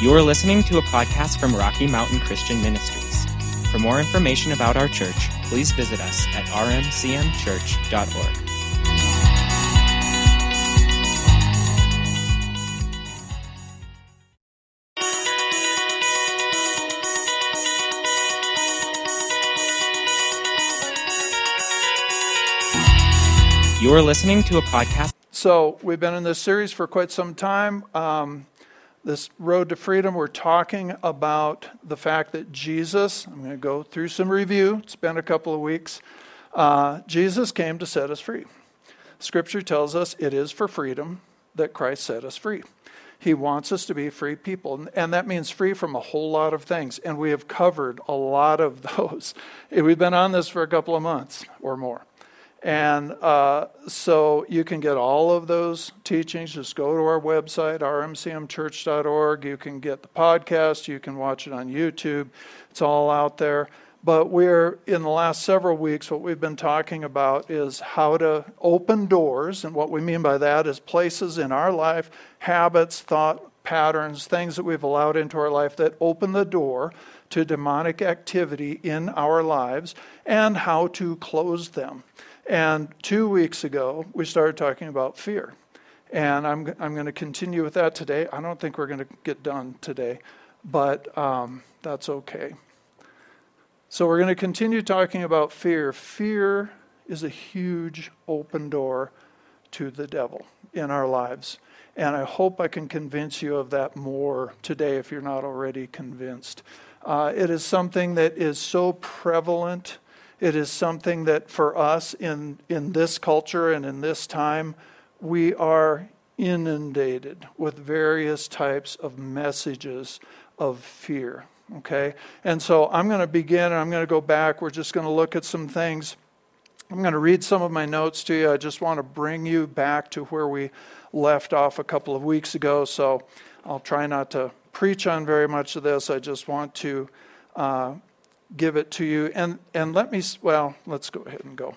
You are listening to a podcast from Rocky Mountain Christian Ministries. For more information about our church, please visit us at rmcmchurch.org. You are listening to a podcast. So we've been in this series for quite some time. This Road to Freedom, we're talking about the fact that Jesus, I'm going to go through some review. It's been a couple of weeks. Jesus came to set us free. Scripture tells us it is for freedom that Christ set us free. He wants us to be free people, and that means free from a whole lot of things, and we have covered a lot of those. We've been on this for a couple of months or more. And so you can get all of those teachings. Just go to our website, rmcmchurch.org. You can get the podcast. You can watch it on YouTube. It's all out there. But in the last several weeks, what we've been talking about is how to open doors. And what we mean by that is places in our life, habits, thought patterns, things that we've allowed into our life that open the door to demonic activity in our lives, and how to close them. And 2 weeks ago, we started talking about fear. And I'm going to continue with that today. I don't think we're going to get done today, but that's okay. So we're going to continue talking about fear. Fear is a huge open door to the devil in our lives. And I hope I can convince you of that more today if you're not already convinced. It is something that is so prevalent. It is something that for us in this culture and in this time, we are inundated with various types of messages of fear, okay? And so I'm going to begin and I'm going to go back. We're just going to look at some things. I'm going to read some of my notes to you. I just want to bring you back to where we left off a couple of weeks ago, so I'll try not to preach on very much of this. I just want to give it to you. And let's go ahead and go.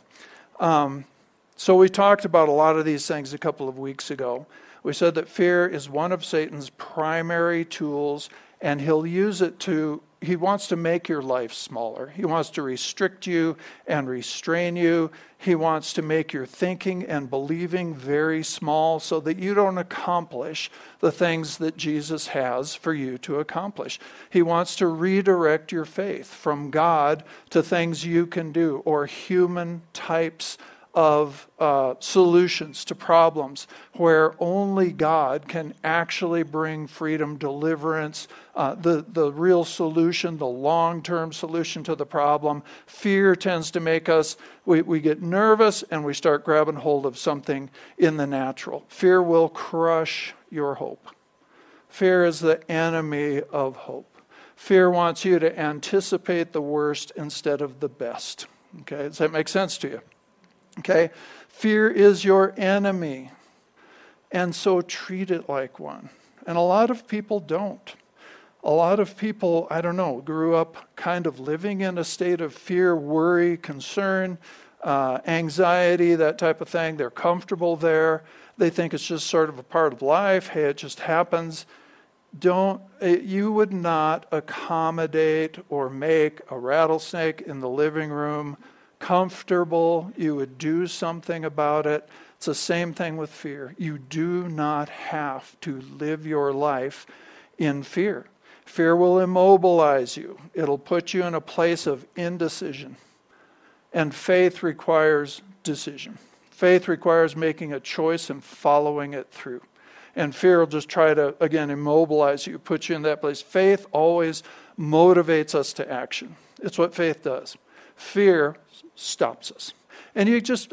So we talked about a lot of these things a couple of weeks ago. We said that fear is one of Satan's primary tools, and he wants to make your life smaller. He wants to restrict you and restrain you. He wants to make your thinking and believing very small so that you don't accomplish the things that Jesus has for you to accomplish. He wants to redirect your faith from God to things you can do or human types of solutions to problems where only God can actually bring freedom, deliverance, the real solution, the long-term solution to the problem. Fear tends to make us, we get nervous and we start grabbing hold of something in the natural. Fear will crush your hope. Fear is the enemy of hope. Fear wants you to anticipate the worst instead of the best. Okay, does that make sense to you? Okay, fear is your enemy, and so treat it like one. And a lot of people don't. A lot of people, grew up kind of living in a state of fear, worry, concern, anxiety, that type of thing. They're comfortable there. They think it's just sort of a part of life. Hey, it just happens. You would not accommodate or make a rattlesnake in the living room comfortable. You would do something about it. It's the same thing with fear. You do not have to live your life in fear. Fear will immobilize you. It'll put you in a place of indecision. And faith requires decision. Faith requires making a choice and following it through. And fear will just try to, again, immobilize you, put you in that place. Faith always motivates us to action. It's what faith does. Fear stops us. And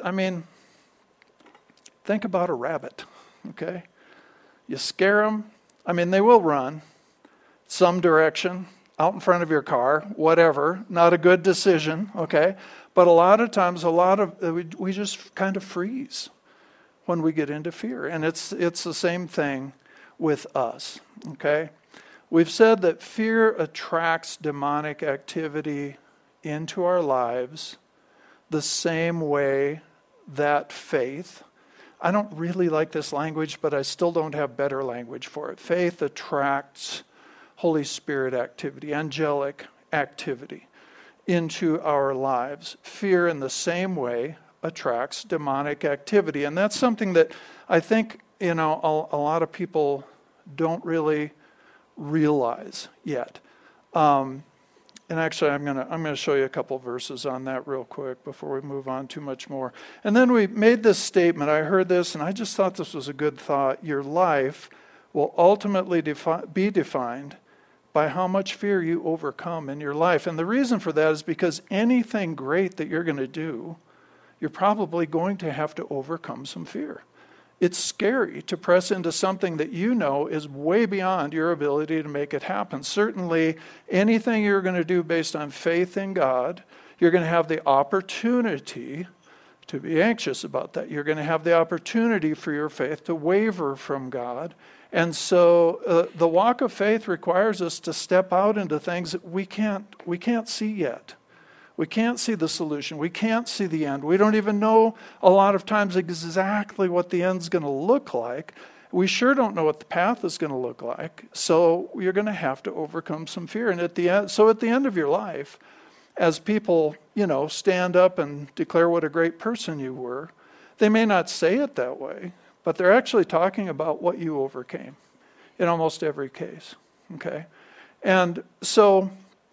think about a rabbit, okay? You scare them. They will run some direction, out in front of your car, whatever. Not a good decision, okay? But a lot of times, we just kind of freeze when we get into fear. And it's the same thing with us, okay? We've said that fear attracts demonic activity into our lives the same way that faith, I don't really like this language, but I still don't have better language for it. Faith attracts Holy Spirit activity, angelic activity into our lives. Fear in the same way attracts demonic activity. And that's something that I think, a lot of people don't really realize yet. And actually, I'm gonna show you a couple verses on that real quick before we move on too much more. And then we made this statement. I heard this, and I just thought this was a good thought. Your life will ultimately be defined by how much fear you overcome in your life. And the reason for that is because anything great that you're going to do, you're probably going to have to overcome some fear. It's scary to press into something that you know is way beyond your ability to make it happen. Certainly, anything you're going to do based on faith in God, you're going to have the opportunity to be anxious about that. You're going to have the opportunity for your faith to waver from God. And so the walk of faith requires us to step out into things that we can't see yet. We can't see the solution. We can't see the end. We don't even know a lot of times exactly what the end's going to look like. We sure don't know what the path is going to look like. So you're going to have to overcome some fear. And at the end of your life, as people, stand up and declare what a great person you were, they may not say it that way, but they're actually talking about what you overcame in almost every case. Okay? And so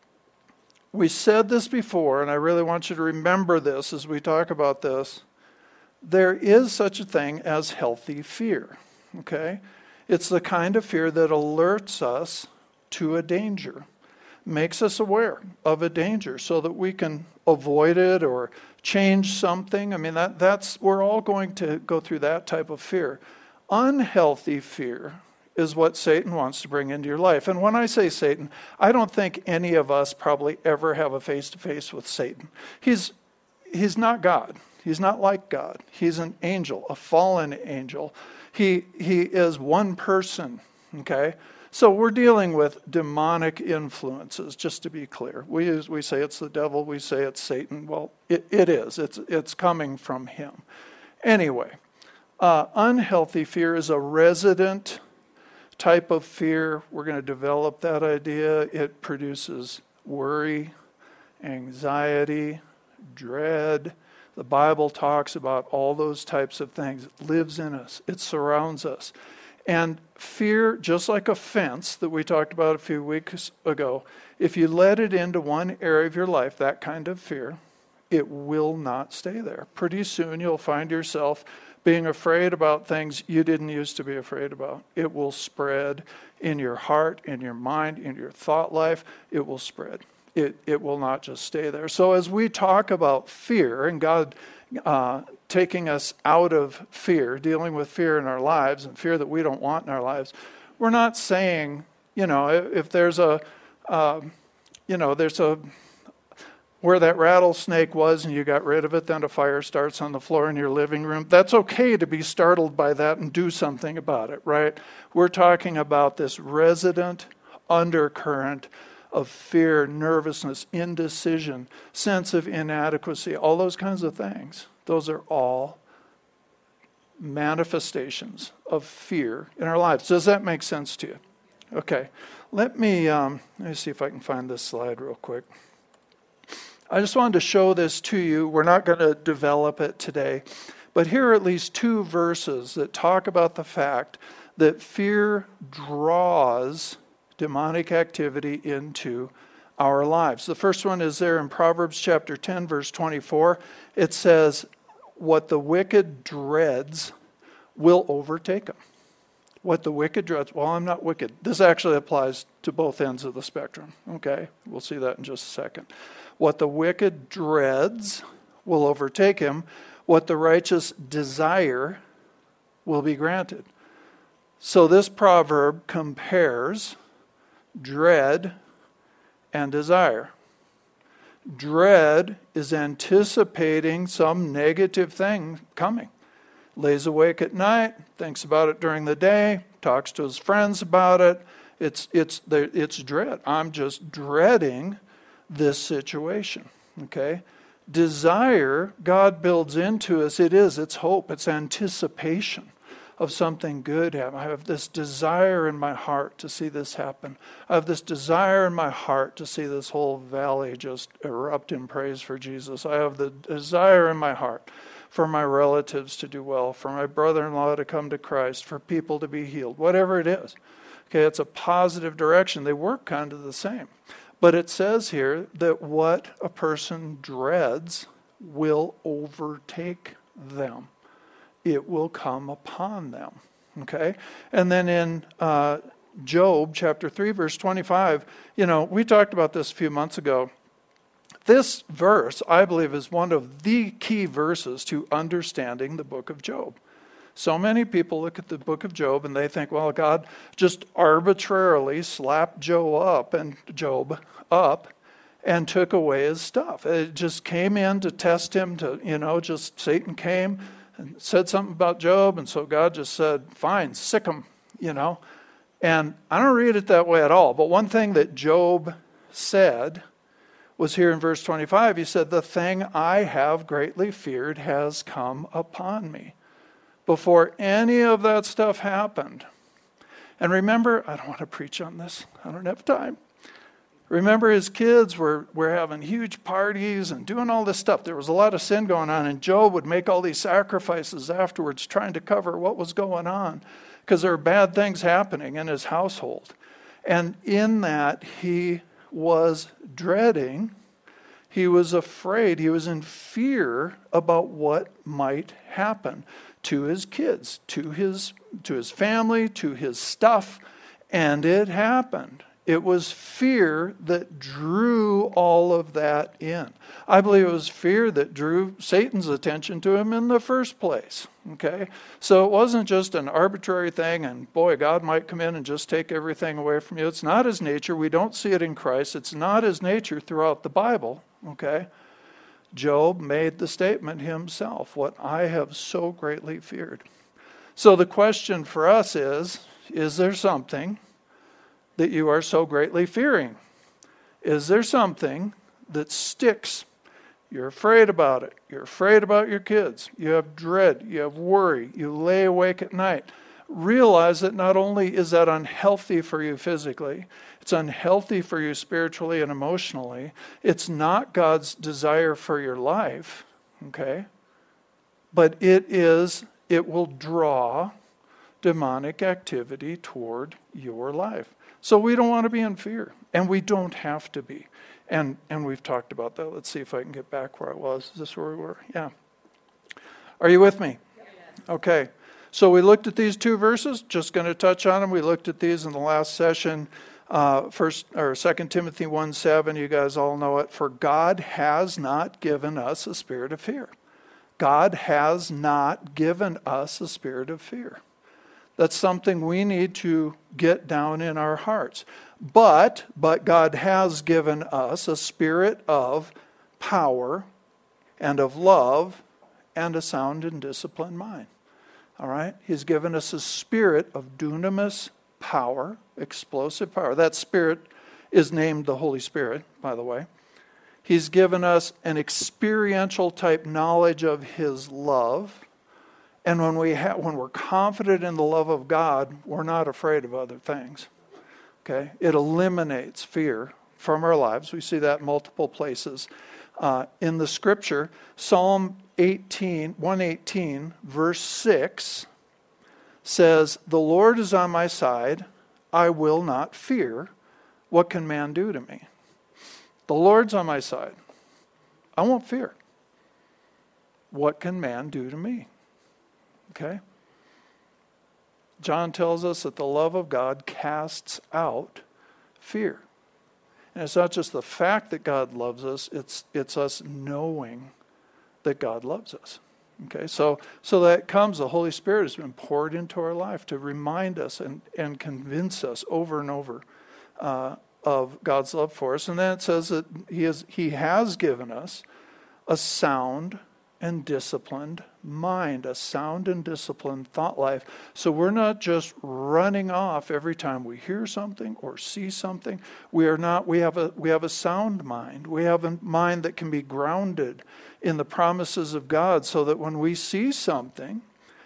we said this before, and I really want you to remember this as we talk about this. There is such a thing as healthy fear, okay? It's the kind of fear that alerts us to a danger, makes us aware of a danger so that we can avoid it or change something. I mean, we're all going to go through that type of fear. Unhealthy fear is what Satan wants to bring into your life. And when I say Satan, I don't think any of us probably ever have a face-to-face with Satan. He's not God. He's not like God. He's an angel, a fallen angel. He is one person, okay? So we're dealing with demonic influences, just to be clear. We say it's the devil, we say it's Satan. Well, it is. It's coming from him. Anyway, unhealthy fear is a resident type of fear. We're going to develop that idea. It produces worry, anxiety, dread. The Bible talks about all those types of things. It lives in us. It surrounds us. And fear, just like a fence that we talked about a few weeks ago, if you let it into one area of your life, that kind of fear, it will not stay there. Pretty soon you'll find yourself being afraid about things you didn't used to be afraid about. It will spread in your heart, in your mind, in your thought life. It will spread. It will not just stay there. So as we talk about fear and God taking us out of fear, dealing with fear in our lives and fear that we don't want in our lives, we're not saying, if there's where that rattlesnake was and you got rid of it, then a fire starts on the floor in your living room. That's okay to be startled by that and do something about it, right? We're talking about this resident undercurrent of fear, nervousness, indecision, sense of inadequacy, all those kinds of things. Those are all manifestations of fear in our lives. Does that make sense to you? Okay. Let me see if I can find this slide real quick. I just wanted to show this to you. We're not going to develop it today, but here are at least two verses that talk about the fact that fear draws demonic activity into our lives. The first one is there in Proverbs chapter 10, verse 24. It says, what the wicked dreads will overtake him. What the wicked dreads, well, I'm not wicked. This actually applies to both ends of the spectrum, okay? We'll see that in just a second. What the wicked dreads will overtake him. What the righteous desire will be granted. So this proverb compares dread and desire. Dread is anticipating some negative thing coming. Lays awake at night, thinks about it during the day, talks to his friends about it. It's dread. I'm just dreading this situation, okay? Desire, God builds into us, it's hope, it's anticipation of something good happen. I have this desire in my heart to see this happen. I have this desire in my heart to see this whole valley just erupt in praise for Jesus. I have the desire in my heart for my relatives to do well, for my brother-in-law to come to Christ, for people to be healed, whatever it is. Okay, it's a positive direction. They work kind of the same. But it says here that what a person dreads will overtake them. It will come upon them. Okay? And then in Job chapter 3, verse 25, we talked about this a few months ago. This verse, I believe, is one of the key verses to understanding the book of Job. So many people look at the book of Job and they think, well, God just arbitrarily slapped Job up and took away his stuff. It just came in to test him, just Satan came and said something about Job, and so God just said, fine, sick him, And I don't read it that way at all. But one thing that Job said was here in verse 25. He said, the thing I have greatly feared has come upon me. Before any of that stuff happened. And remember, I don't want to preach on this. I don't have time. Remember, his kids were having huge parties and doing all this stuff. There was a lot of sin going on, and Job would make all these sacrifices afterwards trying to cover what was going on because there were bad things happening in his household. And in that, he was dreading, he was afraid, he was in fear about what might happen to his kids, to his family, to his stuff, and it happened. It was fear that drew all of that in. I believe it was fear that drew Satan's attention to him in the first place. Okay? So it wasn't just an arbitrary thing, and boy, God might come in and just take everything away from you. It's not his nature. We don't see it in Christ. It's not his nature throughout the Bible. Okay? Job made the statement himself, what I have so greatly feared. So the question for us is there something that you are so greatly fearing? Is there something that sticks? You're afraid about it. You're afraid about your kids. You have dread. You have worry. You lay awake at night. Realize that not only is that unhealthy for you physically, it's unhealthy for you spiritually and emotionally. It's not God's desire for your life, okay? But it will draw demonic activity toward your life. So we don't want to be in fear, and we don't have to be. And we've talked about that. Let's see if I can get back where I was. Is this where we were? Yeah. Are you with me? Okay. So we looked at these two verses, just going to touch on them. We looked at these in the last session, 2 Timothy 1:7. You guys all know it. For God has not given us a spirit of fear. God has not given us a spirit of fear. That's something we need to get down in our hearts. But God has given us a spirit of power and of love and a sound and disciplined mind. All right? He's given us a spirit of dunamis power, explosive power. That spirit is named the Holy Spirit, by the way. He's given us an experiential type knowledge of his love. And when we're confident in the love of God, we're not afraid of other things. Okay? It eliminates fear from our lives. We see that in multiple places. In the scripture, Psalm 118, verse 6 says, the Lord is on my side, I will not fear. What can man do to me? The Lord's on my side. I won't fear. What can man do to me? Okay? John tells us that the love of God casts out fear. And it's not just the fact that God loves us, it's us knowing that God loves us. Okay, so that comes, the Holy Spirit has been poured into our life to remind us and convince us over and over of God's love for us. And then it says that He has given us a sound and disciplined mind, a sound and disciplined thought life. So we're not just running off every time we hear something or see something. We have a sound mind. We have a mind that can be grounded in the promises of God, so that when we see something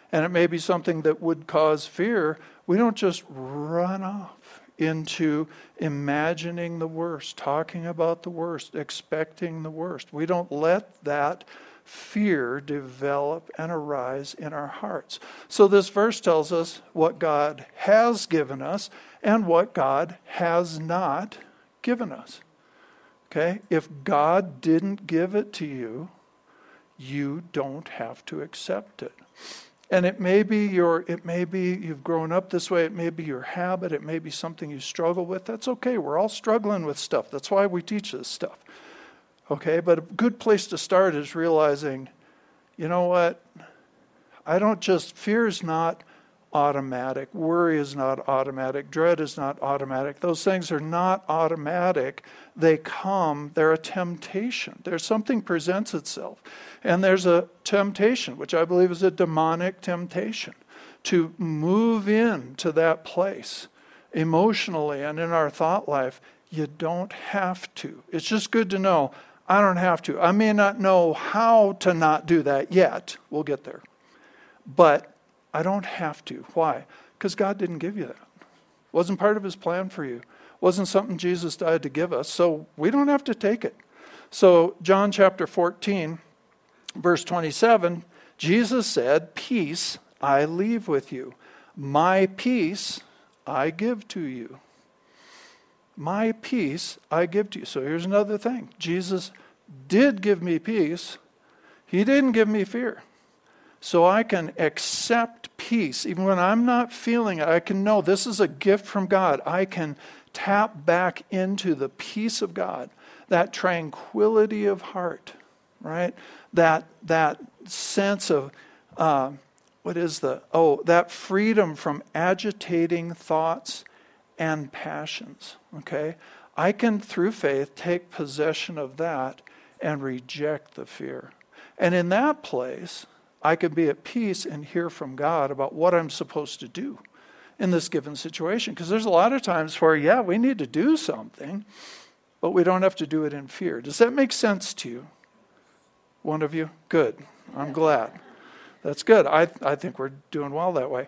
and it may be something that would cause fear, we don't just run off into imagining the worst, talking about the worst, expecting the worst. We don't let that fear develop and arise in our hearts. So this verse tells us what God has given us and what God has not given us. Okay? If God didn't give it to you, you don't have to accept it. And it may be you've grown up this way, it may be your habit, it may be something you struggle with. That's okay. We're all struggling with stuff. That's why we teach this stuff. Okay, but a good place to start is realizing, you know what? Fear is not automatic. Worry is not automatic. Dread is not automatic. Those things are not automatic. They come, they're a temptation. There's something presents itself. And there's a temptation, which I believe is a demonic temptation, to move into that place emotionally and in our thought life. You don't have to. It's just good to know, I don't have to. I may not know how to not do that yet. We'll get there. But I don't have to. Why? Because God didn't give you that. It wasn't part of his plan for you. It wasn't something Jesus died to give us. So we don't have to take it. So John chapter 14, verse 27, Jesus said, "Peace I leave with you. My peace I give to you." My peace I give to you. So here's another thing. Jesus did give me peace. He didn't give me fear. So I can accept peace. Even when I'm not feeling it, I can know this is a gift from God. I can tap back into the peace of God, that tranquility of heart, right? That sense of, that freedom from agitating thoughts and passions, okay? I can, through faith, take possession of that and reject the fear. And in that place, I could be at peace and hear from God about what I'm supposed to do in this given situation. Because there's a lot of times where, we need to do something, but we don't have to do it in fear. Does that make sense to you? One of you? Good. I'm glad. That's good. I think we're doing well that way.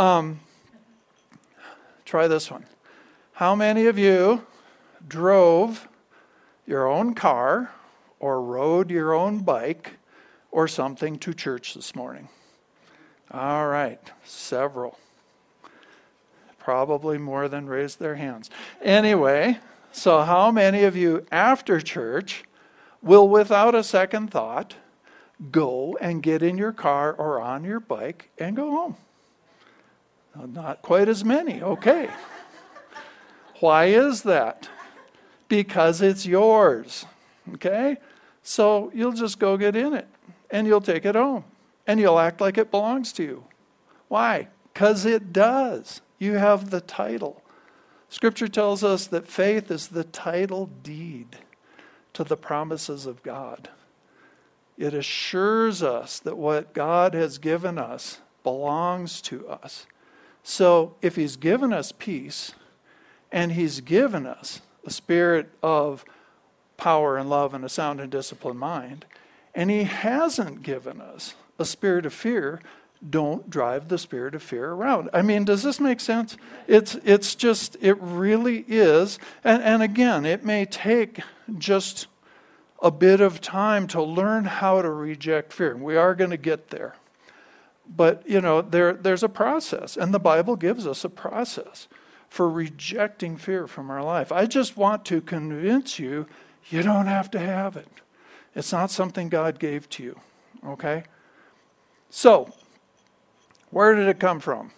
Try this one. How many of you drove your own car or rode your own bike or something to church this morning? All right, several. Probably more than raised their hands. Anyway, so how many of you after church will, without a second thought, go and get in your car or on your bike and go home? Well, not quite as many, okay. Why is that? Because it's yours, okay? So you'll just go get in it. And you'll take it home. And you'll act like it belongs to you. Why? Because it does. You have the title. Scripture tells us that faith is the title deed to the promises of God. It assures us that what God has given us belongs to us. So if he's given us peace, and he's given us a spirit of power and love and a sound and disciplined mind, and he hasn't given us a spirit of fear, don't drive the spirit of fear around. I mean, does this make sense? It's just, it really is. And again, it may take just a bit of time to learn how to reject fear. We are going to get there. But, there's a process. And the Bible gives us a process for rejecting fear from our life. I just want to convince you, you don't have to have it. It's not something God gave to you, okay? So, where did it come from?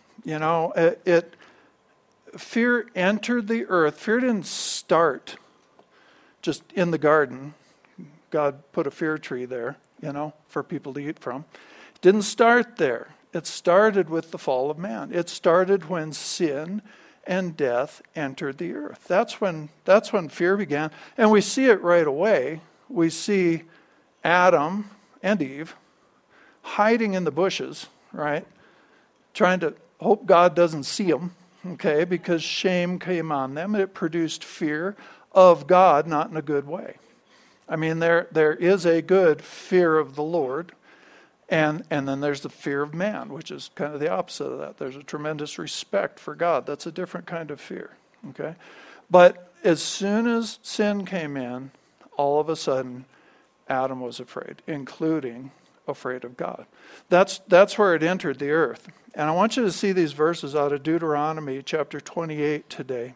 Fear entered the earth. Fear didn't start just in the garden. God put a fear tree there, for people to eat from. It didn't start there. It started with the fall of man. It started when sin and death entered the earth. That's when fear began. And we see it right away. We see Adam and Eve hiding in the bushes, right? Trying to hope God doesn't see them, okay? Because shame came on them. It produced fear of God, not in a good way. I mean, there is a good fear of the Lord. And then there's the fear of man, which is kind of the opposite of that. There's a tremendous respect for God. That's a different kind of fear. Okay? But as soon as sin came in, all of a sudden, Adam was afraid, including afraid of God. That's where it entered the earth. And I want you to see these verses out of Deuteronomy chapter 28 today.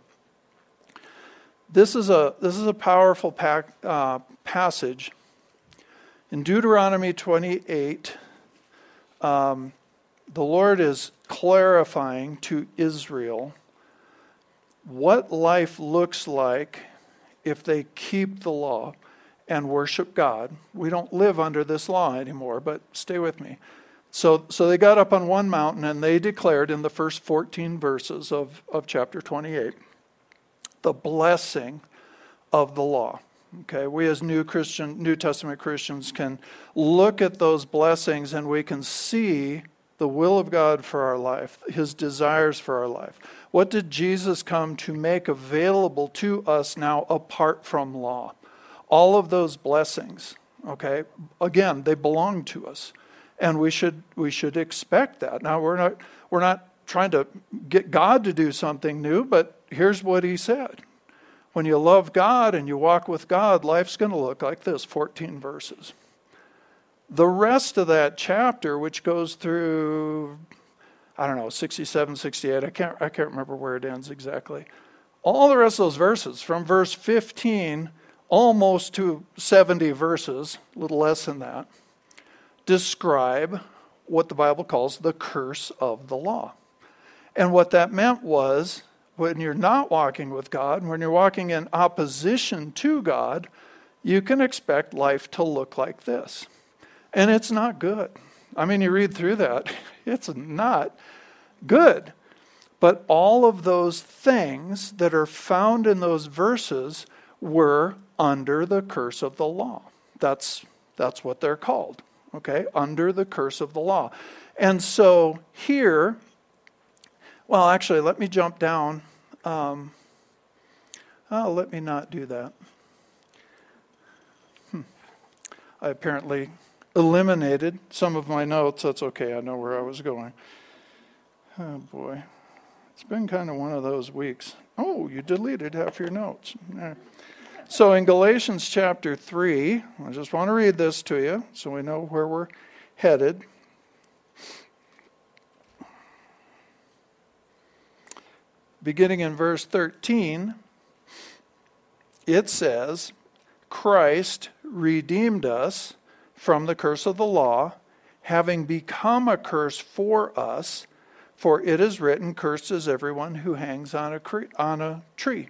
This is a powerful passage. In Deuteronomy 28, the Lord is clarifying to Israel what life looks like if they keep the law and worship God. We don't live under this law anymore, but stay with me. So they got up on one mountain and they declared in the first 14 verses of chapter 28 the blessing of the law. Okay, we as New Testament Christians can look at those blessings and we can see the will of God for our life, his desires for our life. What did Jesus come to make available to us now apart from law? All of those blessings, okay, again, they belong to us. And we should expect that. Now we're not trying to get God to do something new, but here's what he said. When you love God and you walk with God, life's going to look like this, 14 verses. The rest of that chapter, which goes through, 67, 68, I can't remember where it ends exactly. All the rest of those verses, from verse 15 almost to 70 verses, a little less than that, describe what the Bible calls the curse of the law. And what that meant was, when you're not walking with God, when you're walking in opposition to God, you can expect life to look like this. And it's not good. I mean, you read through that, it's not good. But all of those things that are found in those verses were under the curse of the law. That's what they're called, okay? Under the curse of the law. And so here, well, actually, let me jump down. Let me not do that. I apparently eliminated some of my notes. That's okay. I know where I was going. Oh, boy. It's been kind of one of those weeks. Oh, you deleted half your notes. So in Galatians chapter 3, I just want to read this to you so we know where we're headed. Beginning in verse 13, it says, Christ redeemed us from the curse of the law, having become a curse for us, for it is written, cursed is everyone who hangs on a tree,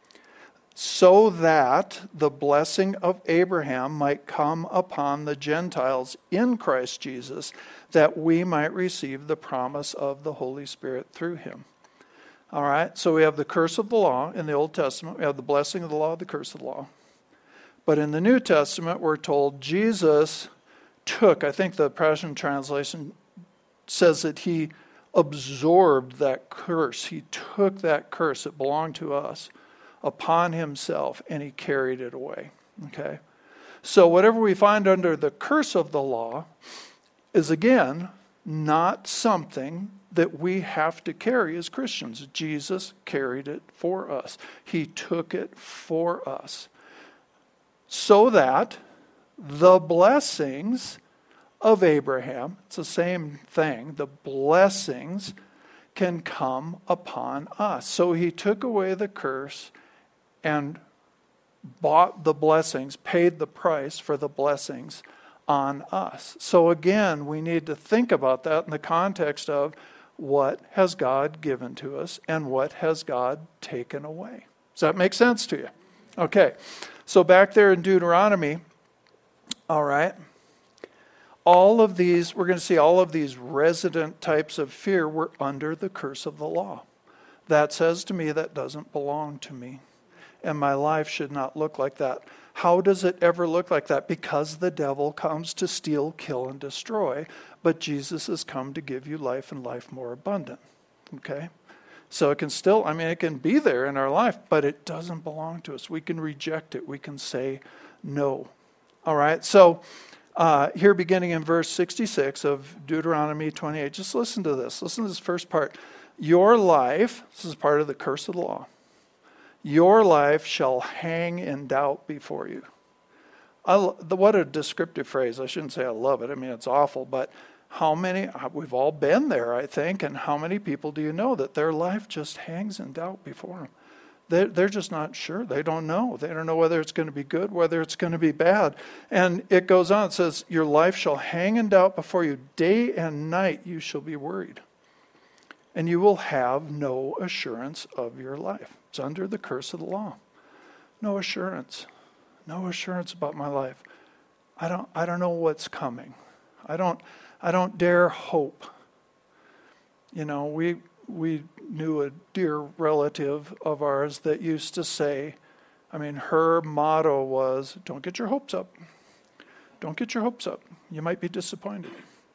so that the blessing of Abraham might come upon the Gentiles in Christ Jesus, that we might receive the promise of the Holy Spirit through him. All right, so we have the curse of the law in the Old Testament. We have the blessing of the law, the curse of the law. But in the New Testament, we're told Jesus took, I think the Passion Translation says that he absorbed that curse. He took that curse that belonged to us upon himself, and he carried it away. Okay? So whatever we find under the curse of the law is, again, not something that we have to carry as Christians. Jesus carried it for us. He took it for us. So that the blessings of Abraham, it's the same thing, the blessings can come upon us. So he took away the curse and bought the blessings, paid the price for the blessings on us. So again, we need to think about that in the context of what has God given to us and what has God taken away. Does that make sense to you? Okay, so back there in Deuteronomy, all right, all of these, we're going to see all of these resident types of fear were under the curse of the law. That says to me that doesn't belong to me, and my life should not look like that. How does it ever look like that? Because the devil comes to steal, kill, and destroy, but Jesus has come to give you life and life more abundant. Okay? So it can still, it can be there in our life, but it doesn't belong to us. We can reject it. We can say no. All right? So Here beginning in verse 66 of Deuteronomy 28. Just listen to this. Listen to this first part. Your life, this is part of the curse of the law, your life shall hang in doubt before you. What a descriptive phrase. I shouldn't say I love it. I mean, it's awful, but we've all been there, I think, and how many people do you know that their life just hangs in doubt before them? They're just not sure. They don't know. They don't know whether it's going to be good, whether it's going to be bad. And it goes on. It says, your life shall hang in doubt before you. Day and night you shall be worried. And you will have no assurance of your life. It's under the curse of the law. No assurance. No assurance about my life. I don't know what's coming. I don't dare hope. You know, we knew a dear relative of ours that used to say, I mean, her motto was, don't get your hopes up. Don't get your hopes up. You might be disappointed.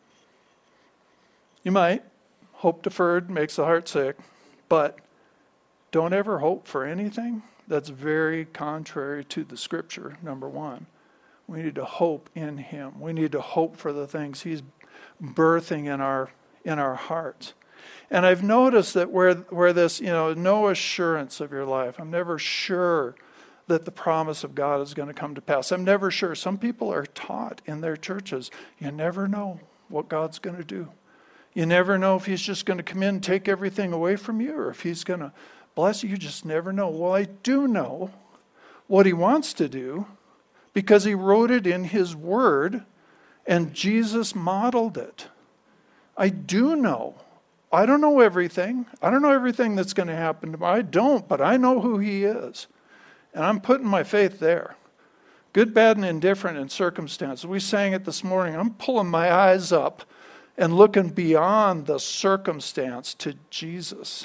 You might. Hope deferred makes the heart sick. But don't ever hope for anything that's very contrary to the Scripture, number one. We need to hope in Him. We need to hope for the things He's birthing in our hearts. And I've noticed that where this, no assurance of your life. I'm never sure that the promise of God is going to come to pass. I'm never sure. Some people are taught in their churches, you never know what God's going to do. You never know if He's just going to come in and take everything away from you, or if He's going to bless you. You just never know. Well, I do know what He wants to do because He wrote it in His Word and Jesus modeled it. I do know. I don't know everything. I don't know everything that's going to happen to me. I don't, but I know who He is. And I'm putting my faith there. Good, bad, and indifferent in circumstances. We sang it this morning. I'm pulling my eyes up and looking beyond the circumstance to Jesus.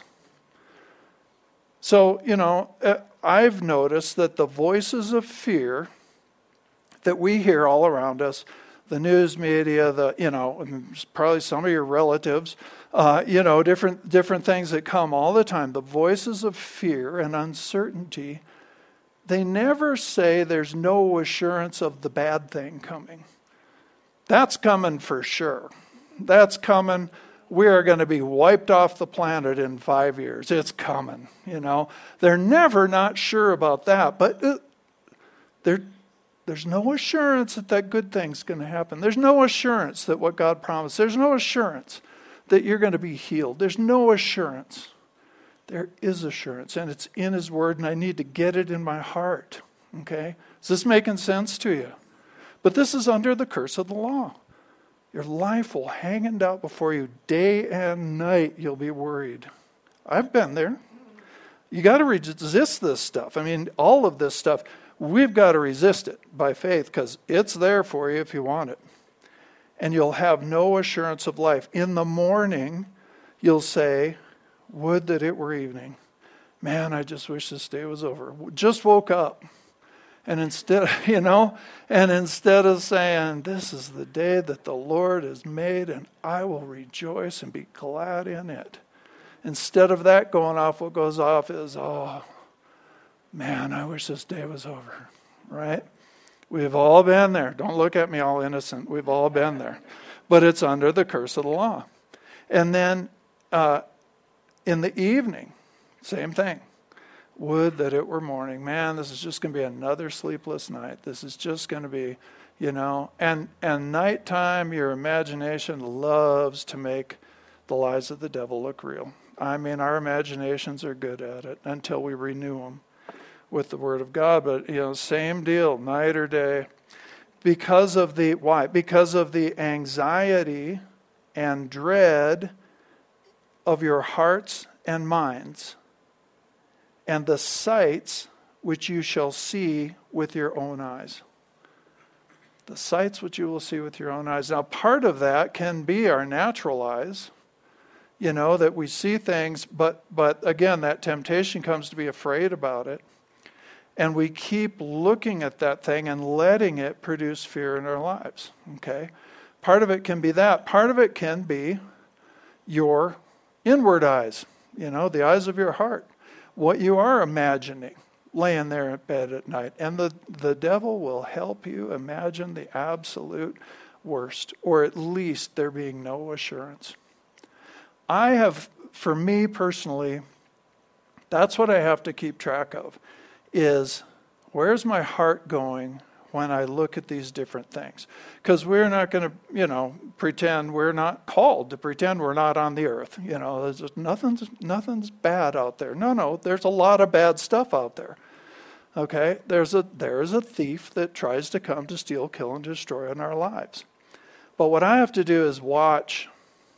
So, I've noticed that the voices of fear that we hear all around us, the news media, probably some of your relatives, different things that come all the time, the voices of fear and uncertainty, they never say there's no assurance of the bad thing coming. That's coming for sure. That's coming. We are going to be wiped off the planet in 5 years. It's coming, They're never not sure about that, but there's no assurance that good thing's going to happen. There's no assurance that what God promised. There's no assurance that you're going to be healed. There's no assurance. There is assurance, and it's in His Word, and I need to get it in my heart. Okay? Is this making sense to you? But this is under the curse of the law. Your life will hang in doubt before you. Day and night you'll be worried. I've been there. You got to resist this stuff. I mean, all of this stuff, we've got to resist it by faith because it's there for you if you want it. And you'll have no assurance of life. In the morning, you'll say, would that it were evening. Man, I just wish this day was over. Just woke up. And instead of saying, this is the day that the Lord has made and I will rejoice and be glad in it. Instead of that going off, what goes off is, oh, man, I wish this day was over, right? We've all been there. Don't look at me all innocent. We've all been there. But it's under the curse of the law. And then in the evening, same thing. Would that it were morning. Man, this is just going to be another sleepless night. This is just going to be, and nighttime, your imagination loves to make the lies of the devil look real. I mean, our imaginations are good at it until we renew them with the Word of God. But, same deal, night or day. Why? Because of the anxiety and dread of your hearts and minds, and the sights which you shall see with your own eyes. The sights which you will see with your own eyes. Now, part of that can be our natural eyes, that we see things, but again, that temptation comes to be afraid about it. And we keep looking at that thing and letting it produce fear in our lives, okay? Part of it can be that. Part of it can be your inward eyes, the eyes of your heart. What you are imagining, laying there in bed at night. And the devil will help you imagine the absolute worst, or at least there being no assurance. For me personally, that's what I have to keep track of, is where's my heart going when I look at these different things? Because we're not going to, pretend, we're not called to pretend we're not on the earth. There's just nothing's bad out there. No, there's a lot of bad stuff out there. Okay, there's a thief that tries to come to steal, kill, and destroy in our lives. But what I have to do is watch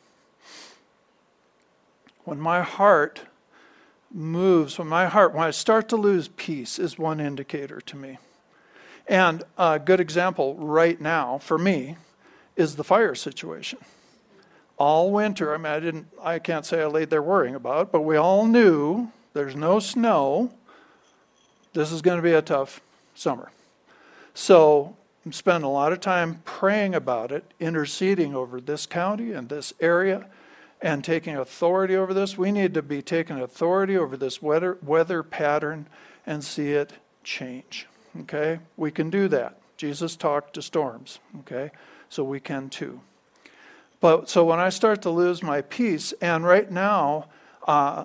when my heart moves, when I start to lose peace is one indicator to me. And a good example right now for me is the fire situation. All winter, I can't say I laid there worrying about it, but we all knew there's no snow. This is going to be a tough summer. So I'm spending a lot of time praying about it, interceding over this county and this area, and taking authority over this. We need to be taking authority over this weather pattern and see it change. Okay? We can do that. Jesus talked to storms. Okay? So we can too. But so when I start to lose my peace, and right now, I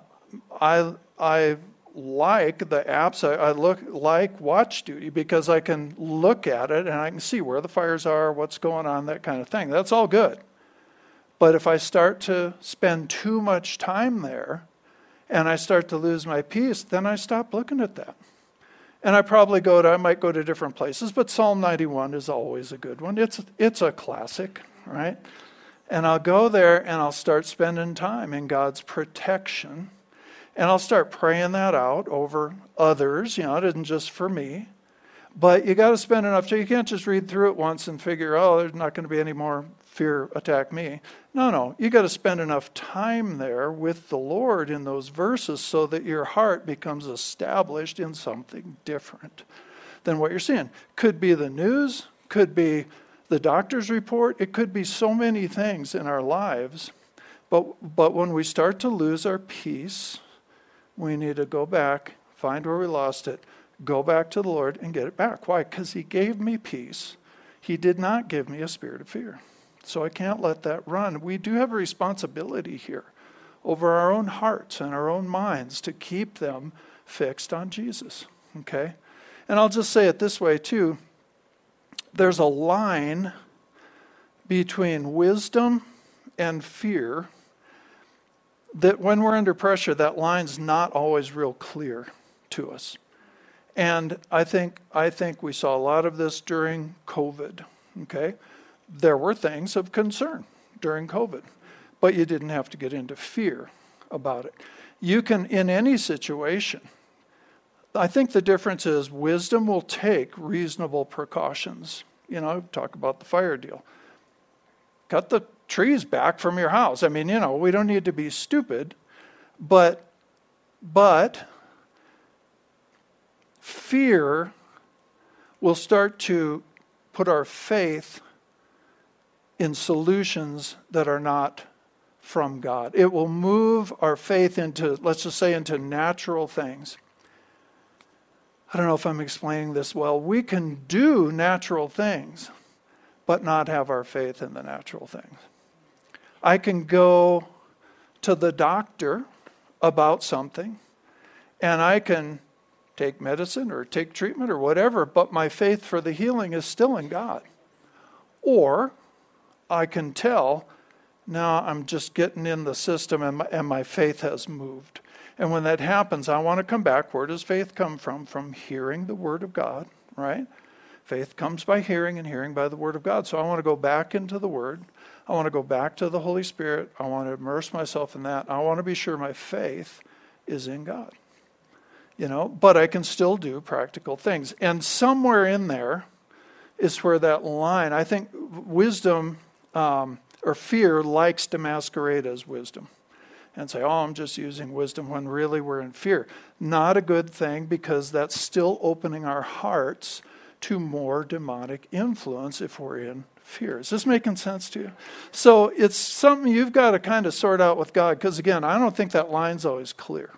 like the apps. I like Watch Duty because I can look at it and I can see where the fires are, what's going on, that kind of thing. That's all good. But if I start to spend too much time there and I start to lose my peace, then I stop looking at that. And I might go to different places, but Psalm 91 is always a good one. It's a classic, right? And I'll go there and I'll start spending time in God's protection. And I'll start praying that out over others. It isn't just for me. But you got to spend enough time. You can't just read through it once and figure, there's not going to be any more fear attack me. No. You got to spend enough time there with the Lord in those verses so that your heart becomes established in something different than what you're seeing. Could be the news. Could be the doctor's report. It could be so many things in our lives. But when we start to lose our peace, we need to go back, find where we lost it, go back to the Lord and get it back. Why? Because He gave me peace. He did not give me a spirit of fear. So I can't let that run. We do have a responsibility here over our own hearts and our own minds to keep them fixed on Jesus. Okay? And I'll just say it this way too. There's a line between wisdom and fear that when we're under pressure, that line's not always real clear to us. And I think we saw a lot of this during COVID, okay? There were things of concern during COVID, but you didn't have to get into fear about it. You can, in any situation, I think the difference is wisdom will take reasonable precautions. Talk about the fire deal. Cut the trees back from your house. We don't need to be stupid, but fear will start to put our faith in solutions that are not from God. It will move our faith into, let's just say, into natural things. I don't know if I'm explaining this well. We can do natural things, but not have our faith in the natural things. I can go to the doctor about something, and I can take medicine or take treatment or whatever, but my faith for the healing is still in God. Or I can tell, now I'm just getting in the system and my faith has moved. And when that happens, I want to come back. Where does faith come from? From hearing the Word of God, right? Faith comes by hearing, and hearing by the Word of God. So I want to go back into the Word. I want to go back to the Holy Spirit. I want to immerse myself in that. I want to be sure my faith is in God. But I can still do practical things. And somewhere in there is where that line, I think wisdom or fear likes to masquerade as wisdom. And say, I'm just using wisdom when really we're in fear. Not a good thing, because that's still opening our hearts to more demonic influence if we're in fear. Is this making sense to you? So it's something you've got to kind of sort out with God, because again, I don't think that line's always clear.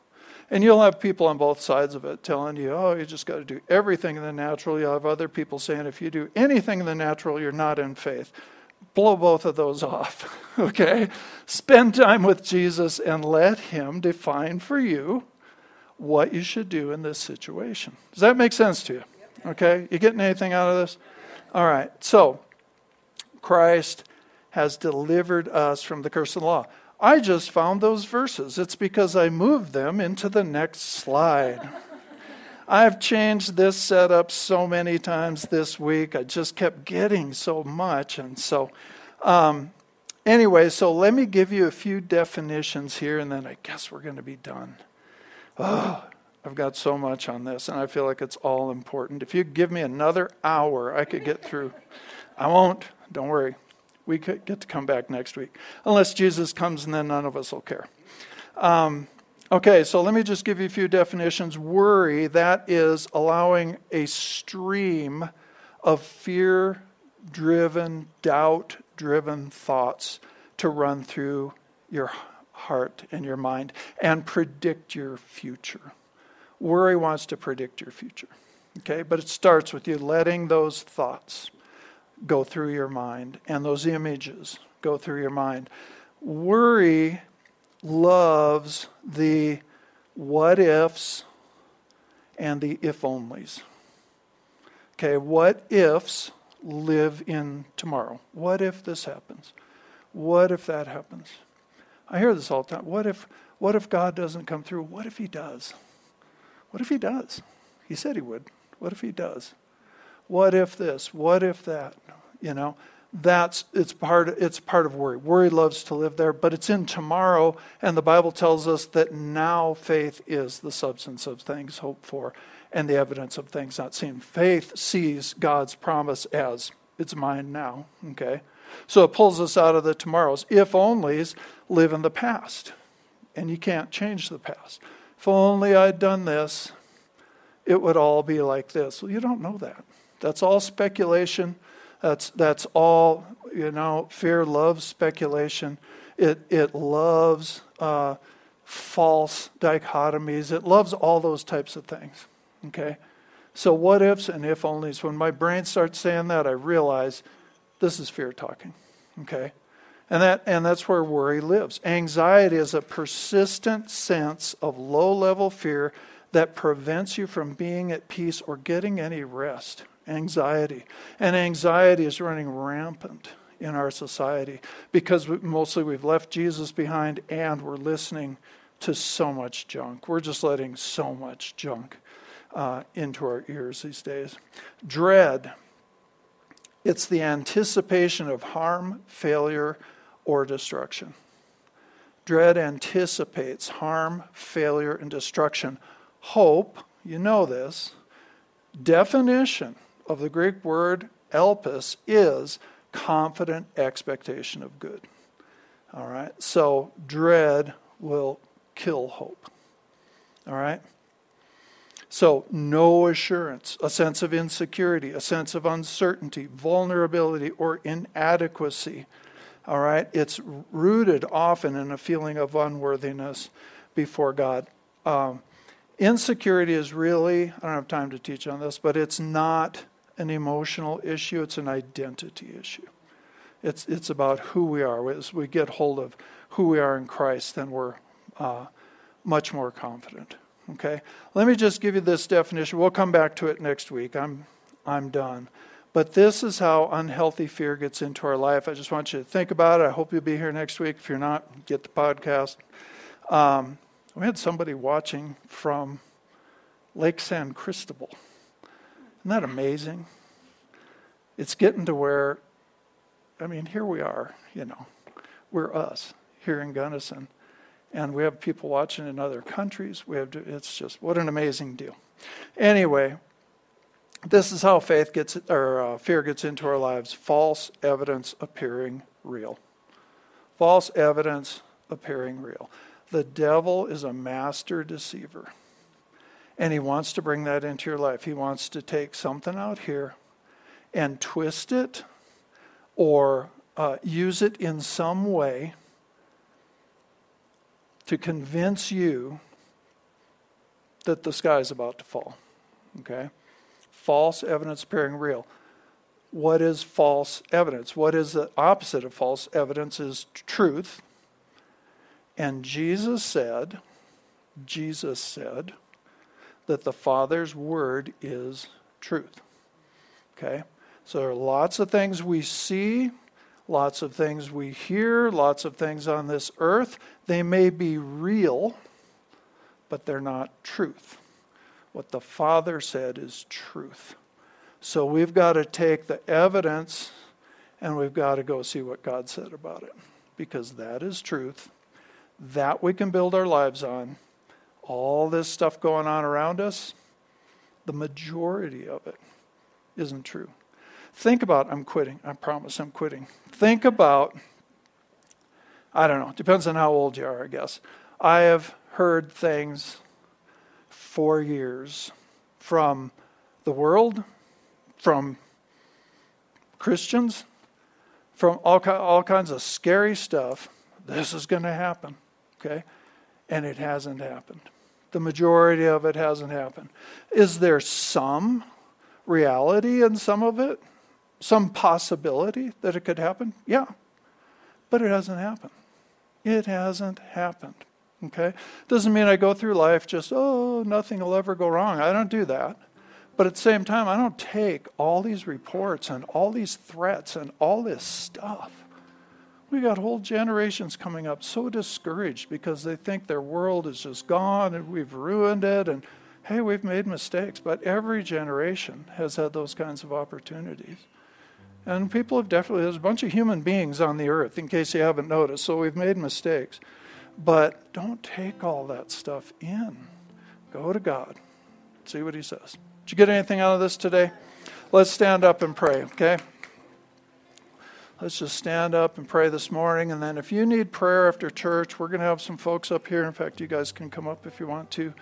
And you'll have people on both sides of it telling you, oh, you just got to do everything in the natural. You'll have other people saying, if you do anything in the natural, you're not in faith. Blow both of those off, okay? Spend time with Jesus and let him define for you what you should do in this situation. Does that make sense to you? Okay? You getting anything out of this? All right. So, Christ has delivered us from the curse of the law. I just found those verses. It's because I moved them into the next slide. I've changed this setup so many times this week. I just kept getting so much. And so, anyway, so let me give you a few definitions here, and then I guess we're going to be done. Oh, I've got so much on this, and I feel like it's all important. If you give me another hour, I could get through. I won't. Don't worry. We could get to come back next week. Unless Jesus comes, and then none of us will care. Okay, so let me just give you a few definitions. Worry, that is allowing a stream of fear-driven, doubt-driven thoughts to run through your heart and your mind and predict your future. Worry wants to predict your future. Okay, but it starts with you letting those thoughts go through your mind, and those images go through your mind. Worry loves the what ifs and the if onlys. Okay, what ifs live in tomorrow. What if this happens? What if that happens? I hear this all the time. What if God doesn't come through? What if he does? What if he does? He said he would. What if he does? What if this? What if that? You know, it's part of worry. Worry loves to live there, but it's in tomorrow, and the Bible tells us that now faith is the substance of things hoped for and the evidence of things not seen. Faith sees God's promise as it's mine now. Okay, so it pulls us out of the tomorrows. If onlys live in the past, and you can't change the past. If only I'd done this, it would all be like this. Well, you don't know that. That's all speculation. That's all, fear loves speculation. It loves false dichotomies. It loves all those types of things. Okay? So what ifs and if onlys. When my brain starts saying that, I realize this is fear talking. Okay? And that's where worry lives. Anxiety is a persistent sense of low-level fear that prevents you from being at peace or getting any rest. Anxiety. And anxiety is running rampant in our society because mostly we've left Jesus behind and we're listening to so much junk. We're just letting so much junk into our ears these days. Dread. It's the anticipation of harm, failure, or destruction. Dread anticipates harm, failure, and destruction. Hope, you know this, definition of the Greek word elpis is confident expectation of good. All right? So dread will kill hope. All right? So no assurance, a sense of insecurity, a sense of uncertainty, vulnerability, or inadequacy. All right? It's rooted often in a feeling of unworthiness before God. Insecurity is really, I don't have time to teach on this, but it's not an emotional issue, it's an identity issue. It's about who we are. As we get hold of who we are in Christ, then we're much more confident. Okay? Let me just give you this definition. We'll come back to it next week. I'm done. But this is how unhealthy fear gets into our life. I just want you to think about it. I hope you'll be here next week. If you're not, get the podcast. We had somebody watching from Lake San Cristobal. Isn't that amazing? It's getting to where, here we are, we're us here in Gunnison. And we have people watching in other countries. It's just, what an amazing deal. Anyway, this is how fear gets into our lives. False evidence appearing real. False evidence appearing real. The devil is a master deceiver. And he wants to bring that into your life. He wants to take something out here and twist it or use it in some way to convince you that the sky is about to fall. Okay? False evidence appearing real. What is false evidence? What is the opposite of false evidence is truth. And Jesus said that the Father's word is truth. Okay? So there are lots of things we see, lots of things we hear, lots of things on this earth. They may be real, but they're not truth. What the Father said is truth. So we've got to take the evidence and we've got to go see what God said about it. Because that is truth. That we can build our lives on. All this stuff going on around us, the majority of it isn't true. Think about, I'm quitting. I promise I'm quitting. Think about, I don't know, depends on how old you are, I guess. I have heard things for years from the world, from Christians, from all kinds of scary stuff. This is going to happen, okay? And it hasn't happened. The majority of it hasn't happened. Is there some reality in some of it? Some possibility that it could happen? Yeah. But it hasn't happened. It hasn't happened. Okay? Doesn't mean I go through life just, nothing will ever go wrong. I don't do that. But at the same time, I don't take all these reports and all these threats and all this stuff. We got whole generations coming up so discouraged because they think their world is just gone and we've ruined it. And hey, we've made mistakes. But every generation has had those kinds of opportunities. And people have there's a bunch of human beings on the earth, in case you haven't noticed. So we've made mistakes. But don't take all that stuff in. Go to God. See what he says. Did you get anything out of this today? Let's stand up and pray, okay? Let's just stand up and pray this morning. And then if you need prayer after church, we're going to have some folks up here. In fact, you guys can come up if you want to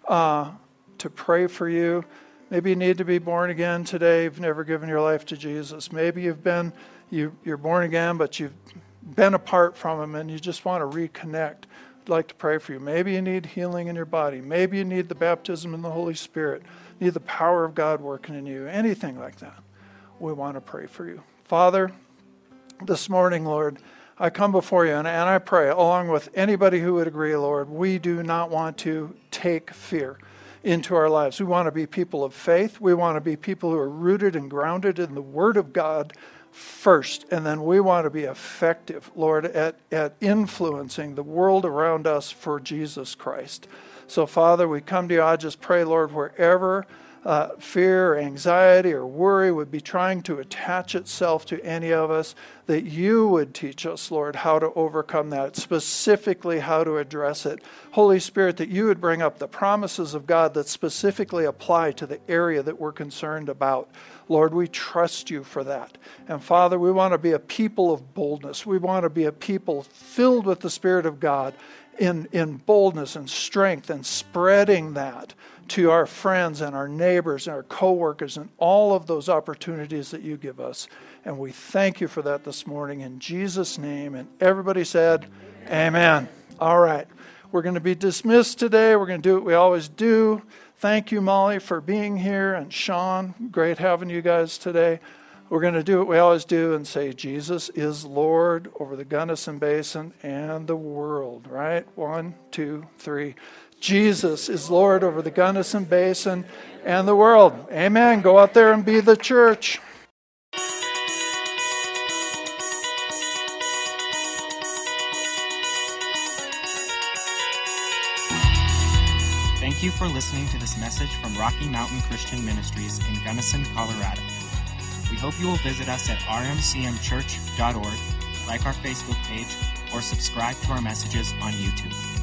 pray for you. Maybe you need to be born again today. You've never given your life to Jesus. Maybe you're born again, but you've been apart from him and you just want to reconnect. I'd like to pray for you. Maybe you need healing in your body. Maybe you need the baptism in the Holy Spirit. You need the power of God working in you. Anything like that. We want to pray for you. Father, this morning, Lord, I come before you and I pray, along with anybody who would agree, Lord, we do not want to take fear into our lives. We want to be people of faith. We want to be people who are rooted and grounded in the Word of God first. And then we want to be effective, Lord, at influencing the world around us for Jesus Christ. So, Father, we come to you. I just pray, Lord, wherever fear, anxiety, or worry would be trying to attach itself to any of us, that you would teach us, Lord, how to overcome that, specifically how to address it. Holy Spirit, that you would bring up the promises of God that specifically apply to the area that we're concerned about. Lord, we trust you for that. And Father, we want to be a people of boldness. We want to be a people filled with the Spirit of God in boldness and strength, and spreading that to our friends and our neighbors and our co-workers and all of those opportunities that you give us. And we thank you for that this morning in Jesus' name. And everybody said, Amen. All right. We're going to be dismissed today. We're going to do what we always do. Thank you, Molly, for being here. And Sean, great having you guys today. We're going to do what we always do and say, Jesus is Lord over the Gunnison Basin and the world, right? 1, 2, 3. Jesus is Lord over the Gunnison Basin and the world. Amen. Go out there and be the church. Thank you for listening to this message from Rocky Mountain Christian Ministries in Gunnison, Colorado. We hope you will visit us at rmcmchurch.org, like our Facebook page, or subscribe to our messages on YouTube.